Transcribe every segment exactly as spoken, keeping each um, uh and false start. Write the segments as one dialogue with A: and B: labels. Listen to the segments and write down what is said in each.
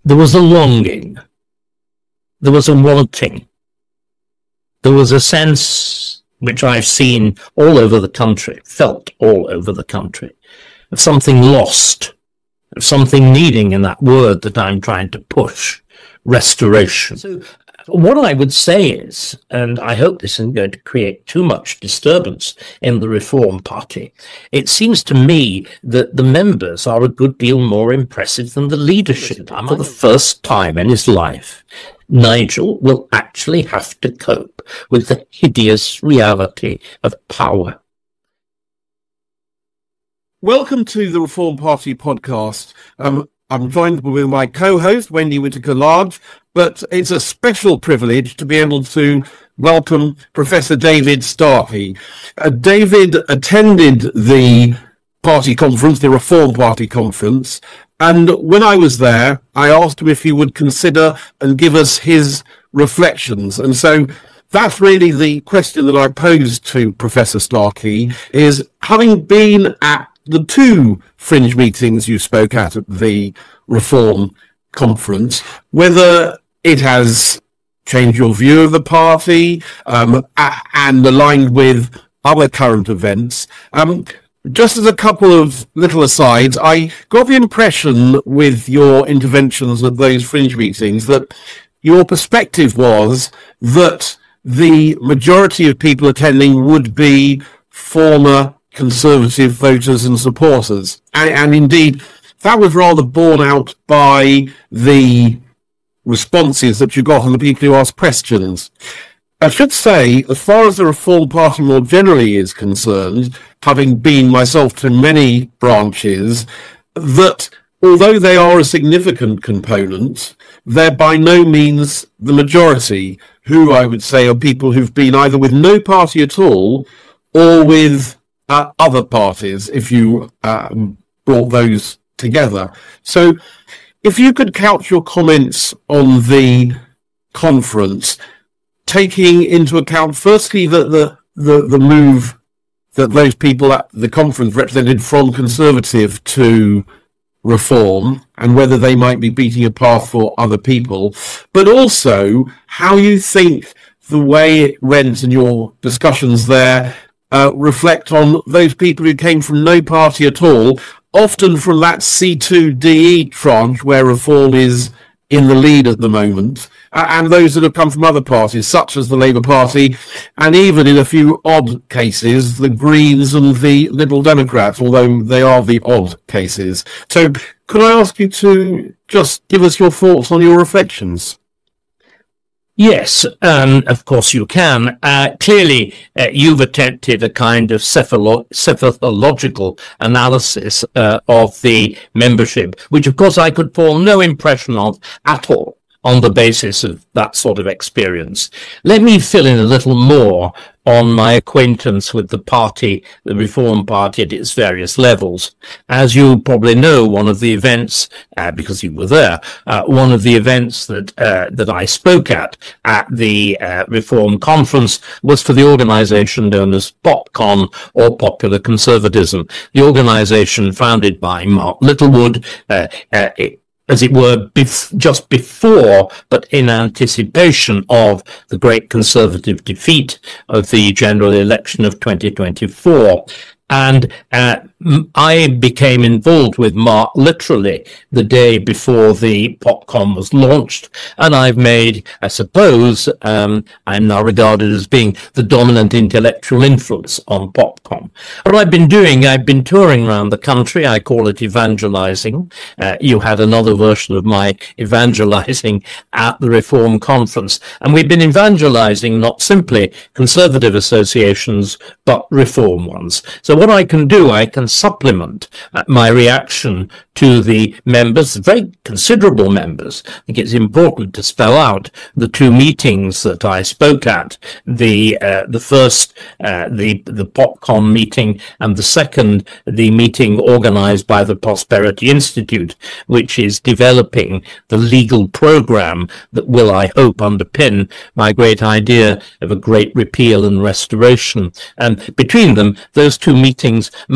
A: there was a longing, there was a wanting, there was a sense which I've seen all over the country, felt all over the country, of something lost, of something needing in that word that I'm trying to push, restoration. So what I would say is, and I hope this isn't going to create too much disturbance in the Reform Party, it seems to me that the members are a good deal more impressive than the leadership. For the first time in his life, Nigel will actually have to cope with the hideous reality of power.
B: Welcome to the Reform Party podcast. Um, I'm joined with my co-host, Wendy Whitaker-Large, but it's a special privilege to be able to welcome Professor David Starkey. Uh, David attended the party conference, the Reform Party conference, and when I was there, I asked him if he would consider and give us his reflections. And so that's really the question that I posed to Professor Starkey, is having been at the two fringe meetings you spoke at at the Reform conference, whether it has changed your view of the party um, and aligned with other current events. Um, just as a couple of little asides, I got the impression with your interventions at those fringe meetings that your perspective was that the majority of people attending would be former Conservative voters and supporters. And, and indeed, that was rather borne out by the responses that you got on the people who asked questions. I should say, as far as the Reform Party more generally is concerned, having been myself to many branches, that although they are a significant component, they're by no means the majority, who I would say are people who've been either with no party at all or with Uh, other parties, if you um, brought those together. So if you could couch your comments on the conference, taking into account firstly that the, the, the move that those people at the conference represented from Conservative to Reform, and whether they might be beating a path for other people, but also how you think the way it went in your discussions there Uh, reflect on those people who came from no party at all, often from that C two D E tranche where Reform is in the lead at the moment, uh, and those that have come from other parties, such as the Labour Party, and even in a few odd cases, the Greens and the Liberal Democrats, although they are the odd cases. So could I ask you to just give us your thoughts on your reflections?
A: Yes, um, of course you can. Uh, clearly, uh, you've attempted a kind of cephalo- cephalogical analysis uh, of the membership, which of course I could form no impression of at all on the basis of that sort of experience. Let me fill in a little more on my acquaintance with the party, the Reform Party at its various levels. As you probably know, one of the events, uh, because you were there, uh, one of the events that uh, that I spoke at at the uh, Reform Conference was for the organisation known as PopCon, or Popular Conservatism, the organisation founded by Mark Littlewood, uh, uh, it, as it were, bef- just before, but in anticipation of the great Conservative defeat of the general election of twenty twenty-four. And uh, I became involved with Mark literally the day before the PopCon was launched, and I've made, I suppose, um, I'm now regarded as being the dominant intellectual influence on PopCon. What I've been doing, I've been touring around the country. I call it evangelizing. Uh, you had another version of my evangelizing at the Reform Conference, and we've been evangelizing not simply Conservative associations, but Reform ones. So what I can do, I can supplement uh, my reaction to the members, very considerable members. I think it's important to spell out the two meetings that I spoke at, the uh, the first, uh, the, the PopCon meeting, and the second, the meeting organized by the Prosperity Institute, which is developing the legal program that will, I hope, underpin my great idea of a great repeal and restoration. And between them, those two meetings must have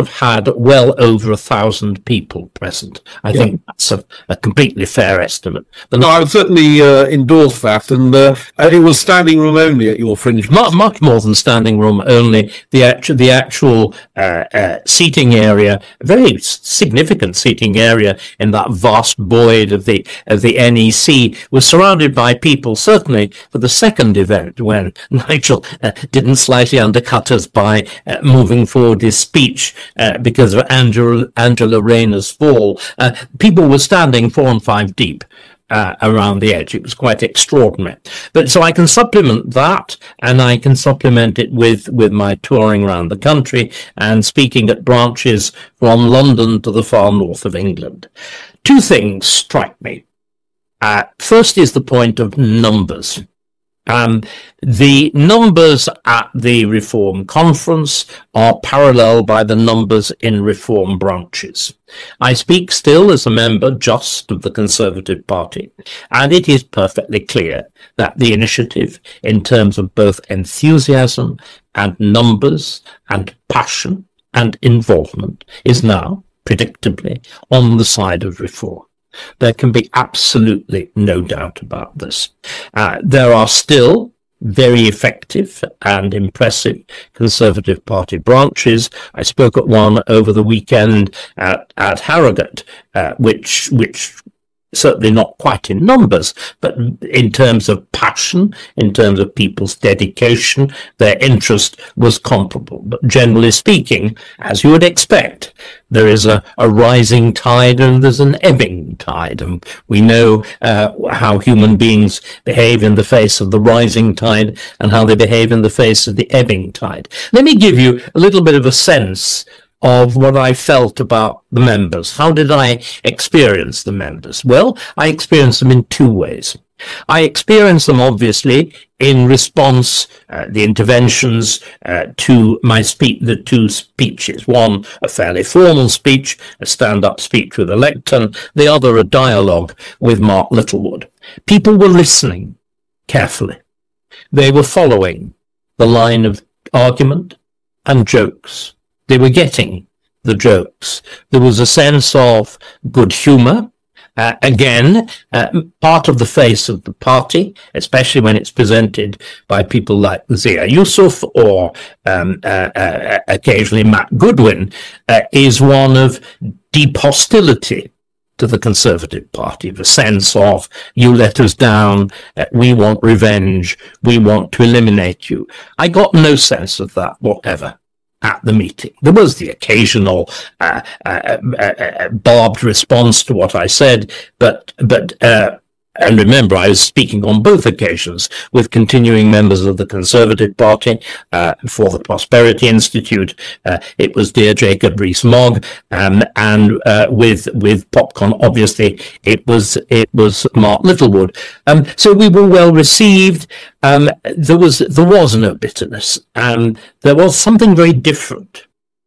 A: have had well over a thousand people present. I
B: Yeah.
A: think that's a, a completely fair estimate. The
B: No, I would certainly uh, endorse that, and uh, it was standing room only at your fringe.
A: Much, much more than standing room only. The actual, the actual uh, uh, seating area, a very significant seating area in that vast void of the of the N E C, was surrounded by people. Certainly for the second event, when Nigel uh, didn't slightly undercut us by uh, moving forward his speech uh, because of Angela Angela Rayner's fall, uh, people were standing four and five deep. Uh, around the edge. It was quite extraordinary. But so I can supplement that, and I can supplement it with, with my touring around the country and speaking at branches from London to the far north of England. Two things strike me. Uh, first is the point of numbers. Um, the numbers at the Reform Conference are parallel by the numbers in Reform branches. I speak still as a member just of the Conservative Party, and it is perfectly clear that the initiative, in terms of both enthusiasm and numbers and passion and involvement, is now, predictably, on the side of reform. There can be absolutely no doubt about this. Uh, there are still very effective and impressive Conservative Party branches. I spoke at one over the weekend at, at Harrogate, uh, which which certainly not quite in numbers, but in terms of passion, in terms of people's dedication, their interest was comparable. But generally speaking, as you would expect, there is a, a rising tide and there's an ebbing tide. And we know uh, how human beings behave in the face of the rising tide and how they behave in the face of the ebbing tide. Let me give you a little bit of a sense of what I felt about the members. How did I experience the members? Well, I experienced them in two ways. I experienced them, obviously, in response, uh, the interventions uh, to my speech, the two speeches. One, a fairly formal speech, a stand-up speech with a lectern. The other, a dialogue with Mark Littlewood. People were listening carefully. They were following the line of argument and jokes. They were getting the jokes. There was a sense of good humour. Uh, again, uh, part of the face of the party, especially when it's presented by people like Zia Yusuf or um, uh, uh, occasionally Matt Goodwin, uh, is one of deep hostility to the Conservative Party, the sense of, you let us down, uh, we want revenge, we want to eliminate you. I got no sense of that whatever at the meeting. There was the occasional uh, uh, uh, uh, barbed response to what I said, but but uh, and remember, I was speaking on both occasions with continuing members of the Conservative Party uh, for the Prosperity Institute. Uh, it was dear Jacob Rees-Mogg, um, and uh, with with Popcon, obviously, it was it was Mark Littlewood. Um, so we were well received. Um, there was there was no bitterness, and there was something very different.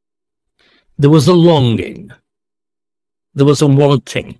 A: There was a longing. There was a wanting.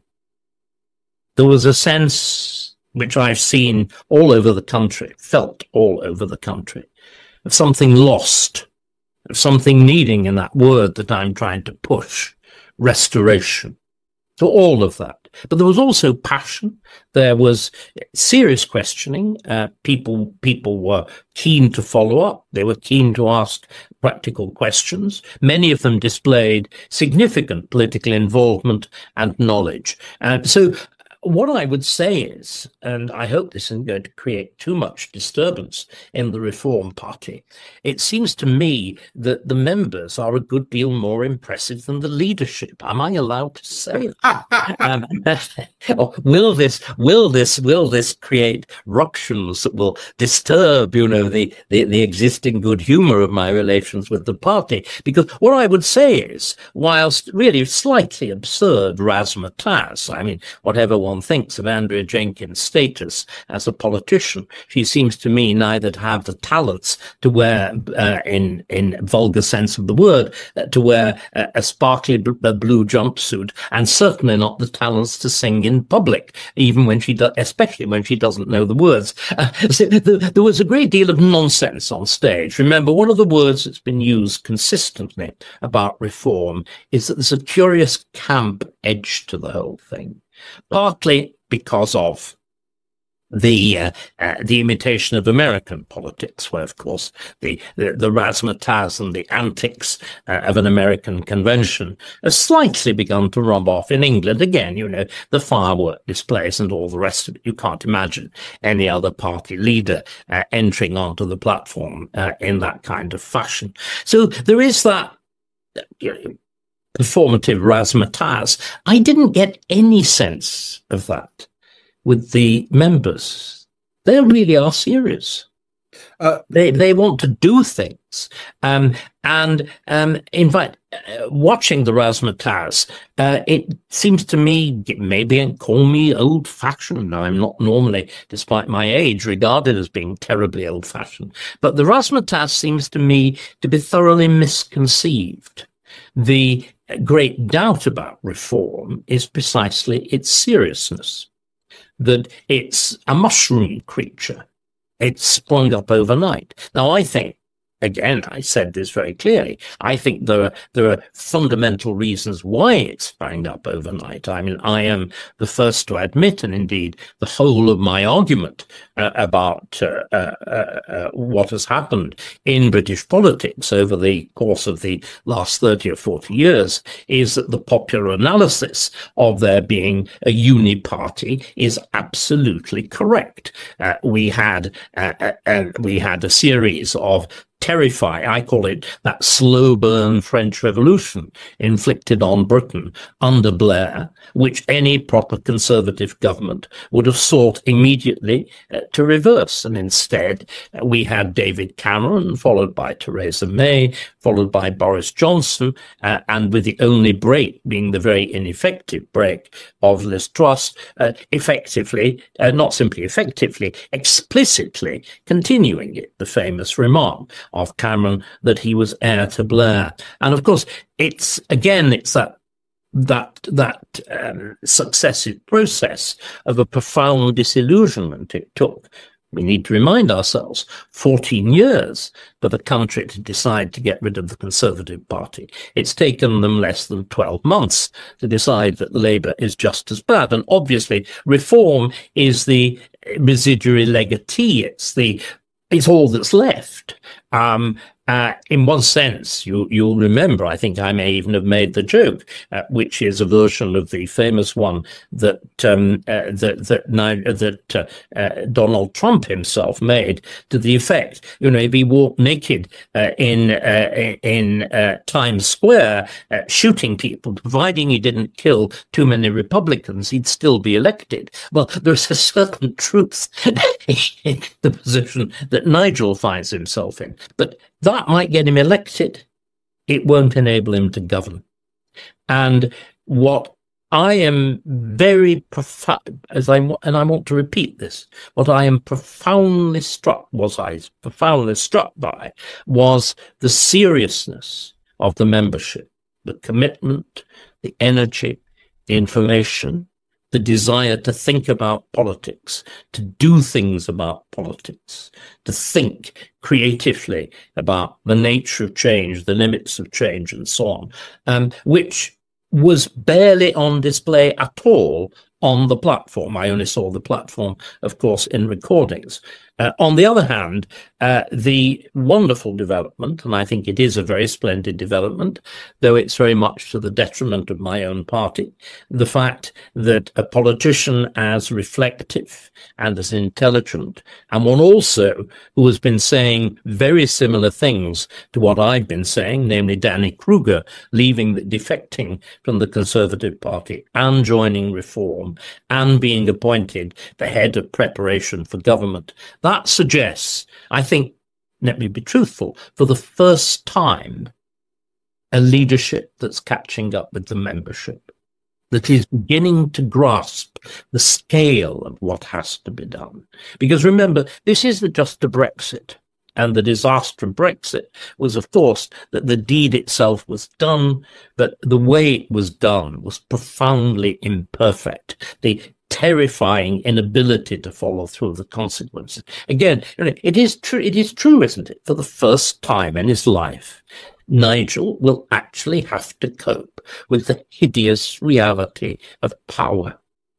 A: There was a sense, which I've seen all over the country, felt all over the country, of something lost, of something needing, in that word that I'm trying to push, restoration. So all of that. But there was also passion. There was serious questioning. Uh, people, people were keen to follow up. They were keen to ask practical questions. Many of them displayed significant political involvement and knowledge. Uh, so what I would say is, and I hope this isn't going to create too much disturbance in the Reform Party, it seems to me that the members are a good deal more impressive than the leadership. Am I allowed to say that? um, or will this, will this, will this create ructions that will disturb, you know, the, the, the existing good humour of my relations with the party? Because what I would say is, whilst really slightly absurd razzmatazz, I mean, whatever one one thinks of Andrea Jenkins' status as a politician. She seems to me neither to have the talents to wear, uh, in in vulgar sense of the word, uh, to wear uh, a sparkly b- blue jumpsuit, and certainly not the talents to sing in public, even when she does, especially when she doesn't know the words. Uh, so the, there was a great deal of nonsense on stage. Remember, one of the words that's been used consistently about reform is that there's a curious camp edge to the whole thing, partly because of the uh, uh, the imitation of American politics, where, of course, the, the, the razzmatazz and the antics uh, of an American convention have slightly begun to rub off in England. Again, you know, the firework displays and all the rest of it. You can't imagine any other party leader uh, entering onto the platform uh, in that kind of fashion. So there is that you know, performative razzmatazz. I didn't get any sense of that with the members. They really are serious. Uh, they they want to do things. Um, and um, in fact, uh, watching the razzmatazz, uh, it seems to me, maybe call me old-fashioned. I'm not normally, despite my age, regarded as being terribly old-fashioned. But the razzmatazz seems to me to be thoroughly misconceived. The great doubt about reform is precisely its seriousness, that it's a mushroom creature. It's sprung up overnight. Now, I think, again, I said this very clearly, I think there are, there are fundamental reasons why it sprang up overnight. I mean, I am the first to admit, and indeed the whole of my argument uh, about uh, uh, uh, what has happened in British politics over the course of the last thirty or forty years is that the popular analysis of there being a uni-party is absolutely correct. Uh, we had uh, uh, we had a series of terrify, I call it that slow burn French Revolution inflicted on Britain under Blair, which any proper conservative government would have sought immediately uh, to reverse. And instead, uh, we had David Cameron, followed by Theresa May, followed by Boris Johnson, uh, and with the only break being the very ineffective break of Liz Truss, uh, effectively, uh, not simply effectively, explicitly continuing it, the famous remark of Cameron that he was heir to Blair. And of course, it's, again, it's that that that um, successive process of a profound disillusionment it took. We need to remind ourselves, fourteen years for the country to decide to get rid of the Conservative Party. It's taken them less than twelve months to decide that Labour is just as bad. And obviously, reform is the residuary legatee. It's the It's all that's left. Um, uh, in one sense, you, you'll remember, I think I may even have made the joke, uh, which is a version of the famous one that um, uh, that that, that uh, uh, Donald Trump himself made, to the effect, you know, if he walked naked uh, in uh, in uh, Times Square, uh, shooting people, providing he didn't kill too many Republicans, he'd still be elected. Well, there's a certain truth in the position that Nigel finds himself in. But that might get him elected. It won't enable him to govern. And what I am very profound, as I and I want to repeat this, what I am profoundly struck was I profoundly struck by was the seriousness of the membership, the commitment, the energy, the information, the desire to think about politics, to do things about politics, to think creatively about the nature of change, the limits of change, and so on, um, which was barely on display at all on the platform. I only saw the platform, of course, in recordings. Uh, on the other hand, uh, the wonderful development, and I think it is a very splendid development, though it's very much to the detriment of my own party, the fact that a politician as reflective and as intelligent, and one also who has been saying very similar things to what I've been saying, namely Danny Kruger, leaving, the, defecting from the Conservative Party and joining Reform and being appointed the head of preparation for government. That suggests, I think, let me be truthful, for the first time, a leadership that's catching up with the membership. that is beginning to grasp the scale of what has to be done. Because remember, this isn't just a Brexit. And the disaster of Brexit was, of course, that the deed itself was done, but the way it was done was profoundly imperfect. The terrifying inability to follow through the consequences. Again, it is true, it is true, isn't it? For the first time in his life, Nigel will actually have to cope with the hideous reality of power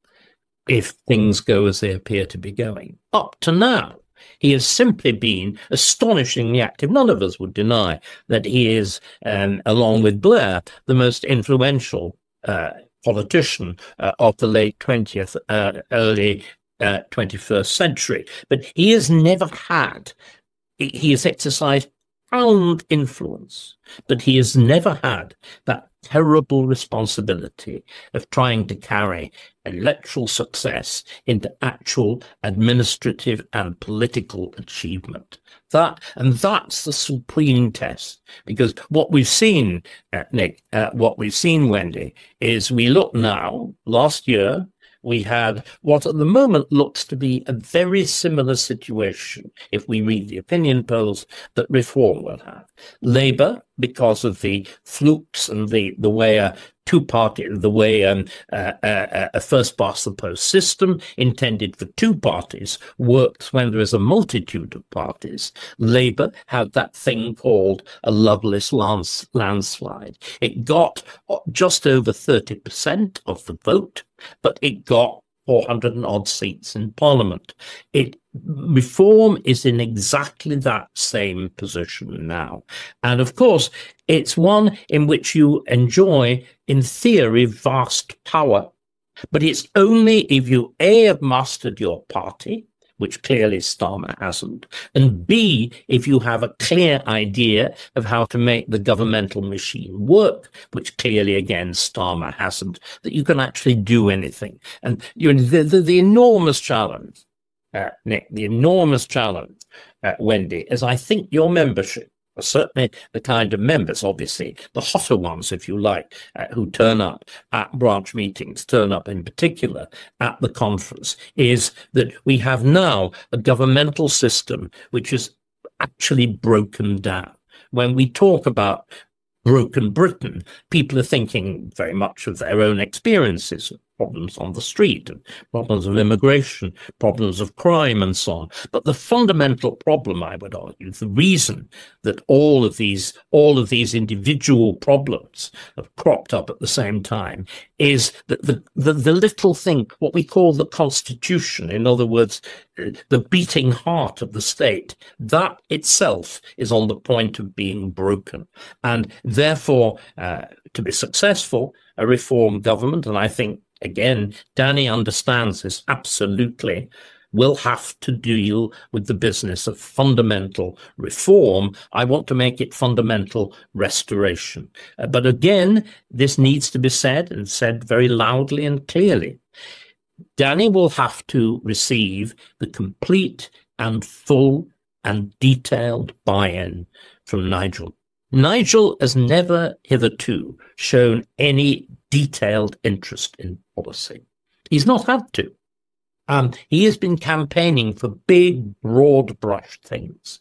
A: if things go as they appear to be going. Up to now, he has simply been astonishingly active. None of us would deny that he is, um, along with Blair, the most influential uh, politician uh, of the late twentieth, uh, early uh, twenty-first century. But he has never had, he has exercised profound influence, but he has never had that terrible responsibility of trying to carry electoral success into actual administrative and political achievement. That, and that's the supreme test, because what we've seen, uh, Nick, uh, what we've seen, Wendy, is we look now, last year, we had what at the moment looks to be a very similar situation, if we read the opinion polls, that Reform will have. Labour, because of the flukes and the, the way a two-party, the way um, uh, uh, a first-past-the-post system intended for two parties works when there is a multitude of parties. Labour had that thing called a Loveless lands, landslide. It got just over thirty percent of the vote, but it got four hundred and odd seats in Parliament. It Reform is in exactly that same position now. And of course, it's one in which you enjoy, in theory, vast power. But it's only if you, A, have mastered your party, which clearly Starmer hasn't, and B, if you have a clear idea of how to make the governmental machine work, which clearly, again, Starmer hasn't, that you can actually do anything. And you know, the, the, the enormous challenge, uh, Nick, the enormous challenge, uh, Wendy, is I think your membership, certainly the kind of members, obviously, the hotter ones, if you like, uh, who turn up at branch meetings, turn up in particular at the conference, is that we have now a governmental system which is actually broken down. When we talk about broken Britain, people are thinking very much of their own experiences, problems on the street, and problems of immigration, problems of crime, and so on. But the fundamental problem, I would argue, the reason that all of these all of these individual problems have cropped up at the same time, is that the, the, the little thing, what we call the Constitution, in other words, the beating heart of the state, that itself is on the point of being broken. And therefore, uh, to be successful, a reform government, and I think, again, Danny understands this absolutely, will have to deal with the business of fundamental reform. I want to make it fundamental restoration. Uh, but again, this needs to be said, and said very loudly and clearly. Danny will have to receive the complete and full and detailed buy-in from Nigel. Nigel has never hitherto shown any detailed interest in policy. He's not had to. Um, he has been campaigning for big, broad-brush things.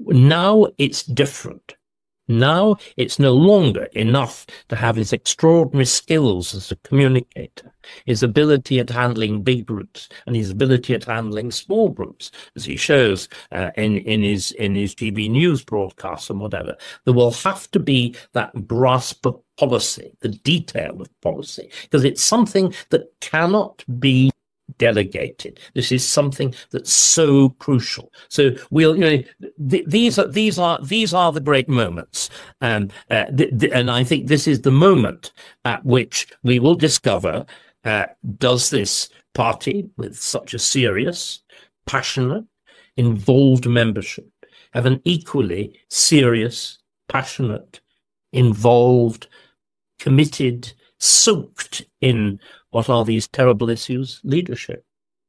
A: Now it's different. Now it's no longer enough to have his extraordinary skills as a communicator, his ability at handling big groups, and his ability at handling small groups, as he shows uh, in, in his in his T V news broadcasts and whatever. There will have to be that grasp of policy, the detail of policy, because it's something that cannot be delegated. This is something that's so crucial. So we'll, you know, th- these are these are these are the great moments, and uh, th- th- and I think this is the moment at which we will discover: uh, does this party, with such a serious, passionate, involved membership, have an equally serious, passionate, involved, committed, soaked in what are these terrible issues, leadership?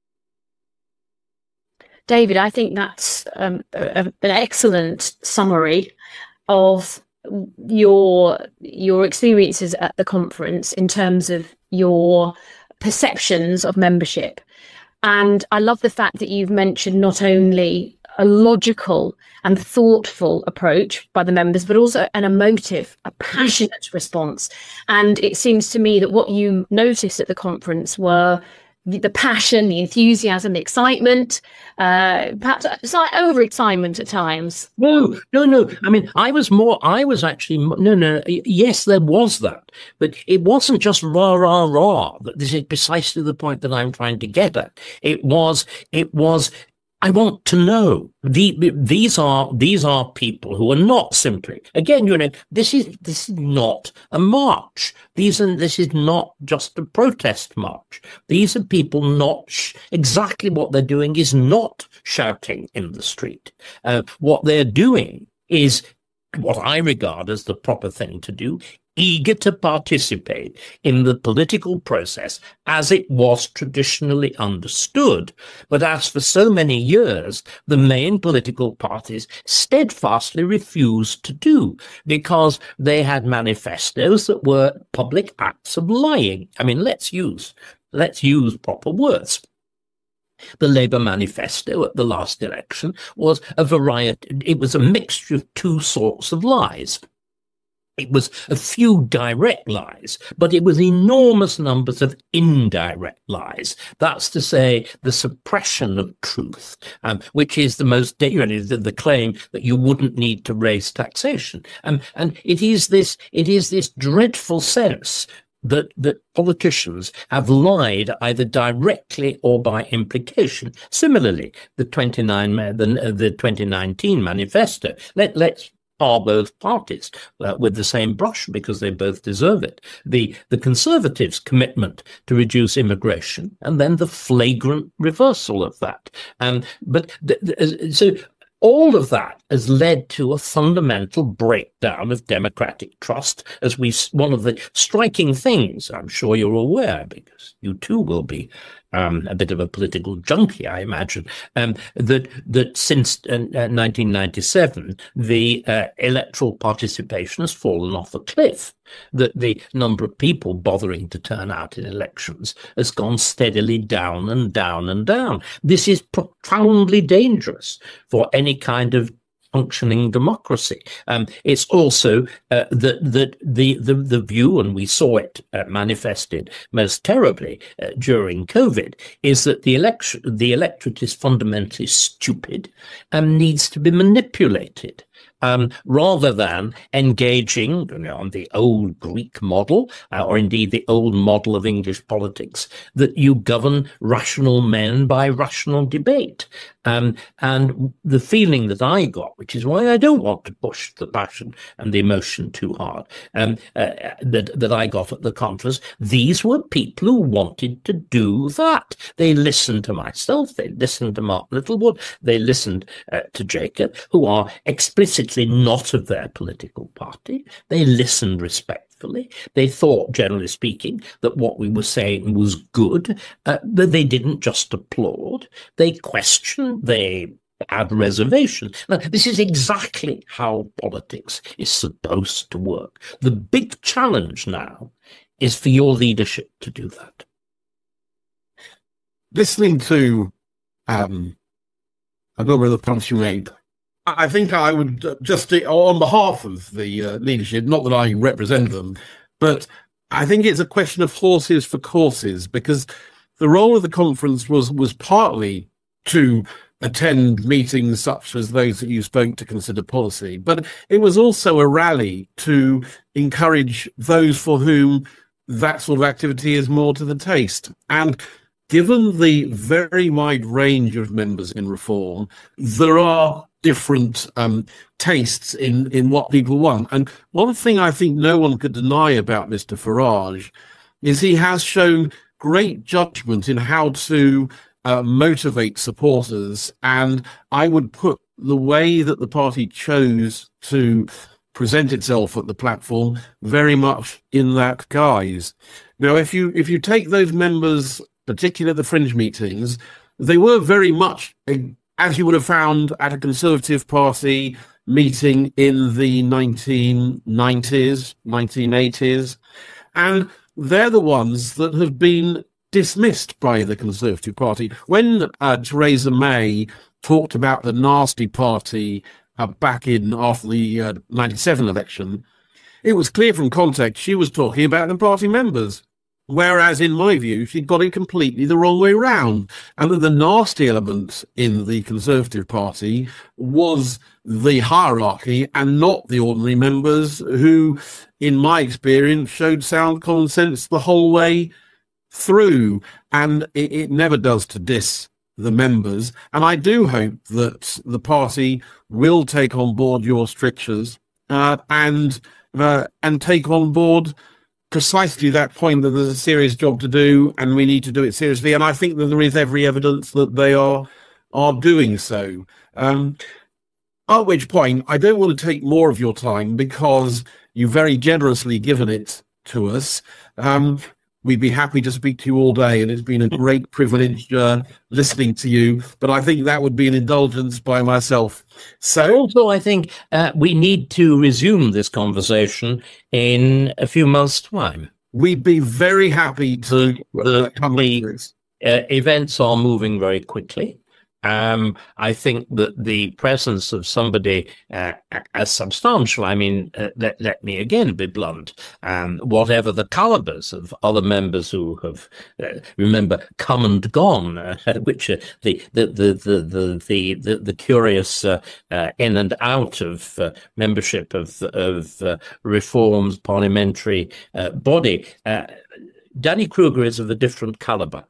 C: David, I think that's um, a, an excellent summary of your your experiences at the conference in terms of your perceptions of membership. And I love the fact that you've mentioned not only a logical and thoughtful approach by the members, but also an emotive, a passionate response. And it seems to me that what you noticed at the conference were the, the passion, the enthusiasm, the excitement, uh, perhaps slight overexcitement at times.
A: No, no, no. I mean, I was more, I was actually, no, no, yes, there was that. But it wasn't just rah, rah, rah. This is precisely the point that I'm trying to get at. It was, it was, I want to know. The, these are these are people who are not simply, again, you know, this is this is not a march. These are this is not just a protest march. These are people not sh- exactly what they're doing is not shouting in the street. Uh, what they're doing is what I regard as the proper thing to do, eager to participate in the political process as it was traditionally understood. But as for so many years, the main political parties steadfastly refused to do, because they had manifestos that were public acts of lying. I mean, let's use, let's use proper words. The Labour manifesto at the last election was a variety, it was a mixture of two sorts of lies. It was a few direct lies, but it was enormous numbers of indirect lies. That's to say, the suppression of truth, um, which is the most dangerous, the, the claim that you wouldn't need to raise taxation. Um, and it is this, it is this dreadful sense that, that politicians have lied either directly or by implication. Similarly, the twenty-nine, the, the twenty nineteen manifesto. Let, let's are both parties uh, with the same brush, because they both deserve it. The the Conservatives' commitment to reduce immigration, and then the flagrant reversal of that. And but th- th- so all of that has led to a fundamental breakdown of democratic trust. As we, one of the striking things, I'm sure you're aware, because you too will be um, a bit of a political junkie, I imagine, um, that that since uh, nineteen ninety-seven, the uh, electoral participation has fallen off a cliff. That the number of people bothering to turn out in elections has gone steadily down and down and down. This is profoundly dangerous for any kind of functioning democracy. Um, it's also uh, that that the, the the view, and we saw it uh, manifested most terribly uh, during COVID, is that the election, the electorate is fundamentally stupid and needs to be manipulated. Um, rather than engaging, you know, on the old Greek model, uh, or indeed the old model of English politics, that you govern rational men by rational debate. Um, and the feeling that I got, which is why I don't want to push the passion and the emotion too hard, um, uh, that, that I got at the conference, these were people who wanted to do that. They listened to myself, they listened to Mark Littlewood, they listened uh, to Jacob, who are explicitly not of their political party. They listened respectfully. They thought, generally speaking, that what we were saying was good, uh, that they didn't just applaud. They questioned, they had reservations. Now, this is exactly how politics is supposed to work. The big challenge now is for your leadership to do that.
B: Listening to um, a number of the points you made, I think I would just, on behalf of the uh, leadership, not that I represent them, but I think it's a question of horses for courses, because the role of the conference was was partly to attend meetings such as those that you spoke to consider policy, but it was also a rally to encourage those for whom that sort of activity is more to the taste. And given the very wide range of members in Reform, there are different um, tastes in, in what people want. And one thing I think no one could deny about Mister Farage is he has shown great judgment in how to uh, motivate supporters. And I would put the way that the party chose to present itself at the platform very much in that guise. Now, if you if you take those members, particularly at the fringe meetings, they were very much a as you would have found at a Conservative Party meeting in the nineteen nineties, nineteen eighties. And they're the ones that have been dismissed by the Conservative Party. When uh, Theresa May talked about the nasty party uh, back in after the uh, ninety-seven election, it was clear from context she was talking about the party members. Whereas, in my view, she got it completely the wrong way round. And that the nasty element in the Conservative Party was the hierarchy and not the ordinary members who, in my experience, showed sound common sense the whole way through. And it, it never does to diss the members. And I do hope that the party will take on board your strictures uh, and uh, and take on board precisely that point that there's a serious job to do and we need to do it seriously. And I think that there is every evidence that they are are doing so. Um, at which point, I don't want to take more of your time because you've very generously given it to us. Um, we'd be happy to speak to you all day, and it's been a great privilege uh, listening to you. But I think that would be an indulgence by myself. So,
A: also, I think uh, we need to resume this conversation in a few months' time.
B: We'd be very happy to uh, come
A: the uh, events are moving very quickly. Um, I think that the presence of somebody uh, as substantial, I mean, uh, let, let me again be blunt, um, whatever the calibers of other members who have, uh, remember, come and gone, uh, which are the, the, the, the, the, the, the, the curious uh, uh, in and out of uh, membership of, of uh, Reform's parliamentary uh, body. Uh, Danny Kruger is of a different caliber.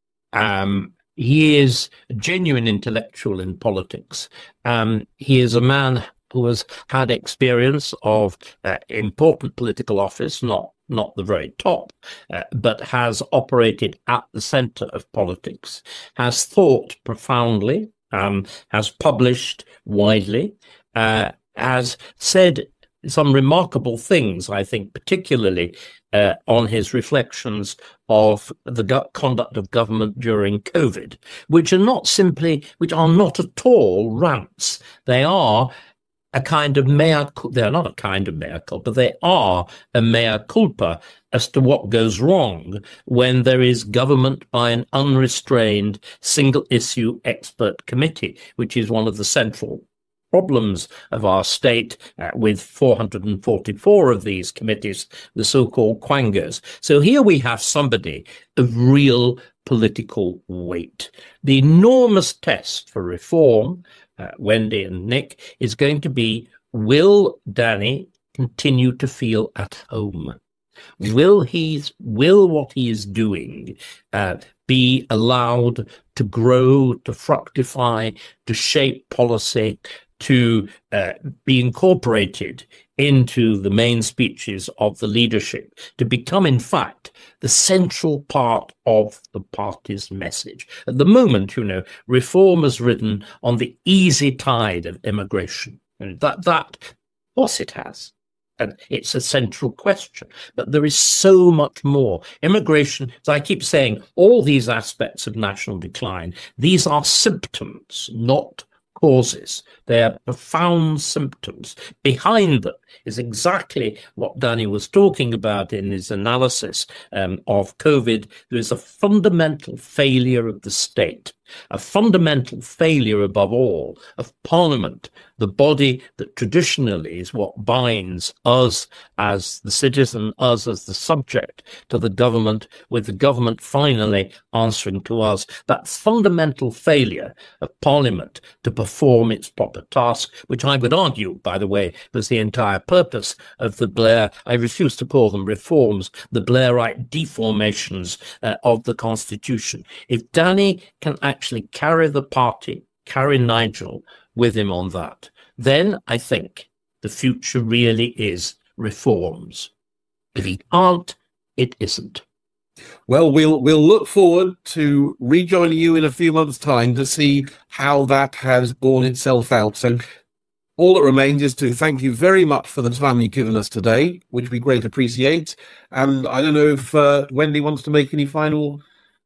A: Um, He is a genuine intellectual in politics. Um, he is a man who has had experience of uh, important political office, not not the very top, uh, but has operated at the centre of politics, has thought profoundly, um, has published widely, uh, has said some remarkable things, I think, particularly uh, on his reflections of the go- conduct of government during COVID, which are not simply, which are not at all rants. They are a kind of mea culpa. They're not a kind of mea culpa. They are a mea culpa as to what goes wrong when there is government by an unrestrained single issue expert committee, which is one of the central problems of our state uh, with four hundred forty-four of these committees, the so-called quangos. So here we have somebody of real political weight. The enormous test for reform, uh, Wendy and Nick, is going to be, will Danny continue to feel at home? Will he, will what he is doing uh, be allowed to grow, to fructify, to shape policy, to uh, be incorporated into the main speeches of the leadership, to become, in fact, the central part of the party's message. At the moment, you know, Reform has ridden on the easy tide of immigration. And that, that, of course it has. And it's a central question. But there is so much more. Immigration, as I keep saying, all these aspects of national decline, these are symptoms, not causes. They are profound symptoms. Behind them is exactly what Danny was talking about in his analysis um, of COVID. There is a fundamental failure of the state, a fundamental failure, above all, of Parliament, the body that traditionally is what binds us as the citizen, us as the subject to the government, with the government finally answering to us. That fundamental failure of Parliament to perform its proper task, which I would argue, by the way, was the entire purpose of the Blair, I refuse to call them reforms, the Blairite deformations uh, of the Constitution. If Danny can actually carry the party, carry Nigel with him on that, then I think the future really is reforms. If he can't, it isn't.
B: Well, we'll we'll look forward to rejoining you in a few months' time to see how that has borne itself out. So all that remains is to thank you very much for the time you've given us today, which we greatly appreciate. And I don't know if uh, Wendy wants to make any final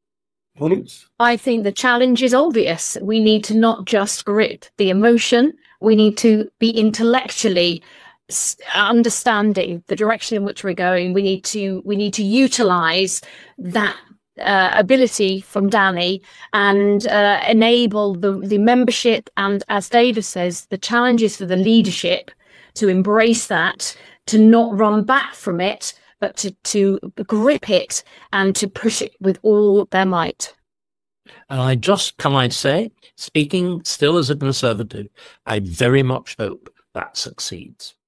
B: points.
C: I think the challenge is obvious. We need to not just grip the emotion. We need to be intellectually understanding the direction in which we're going, we need to we need to utilize that uh, ability from Danny and uh, enable the the membership, and, as David says, the challenges for the leadership to embrace that, to not run back from it, but to to grip it and to push it with all their might.
A: And I just, can I say, speaking still as a Conservative, I very much hope that succeeds.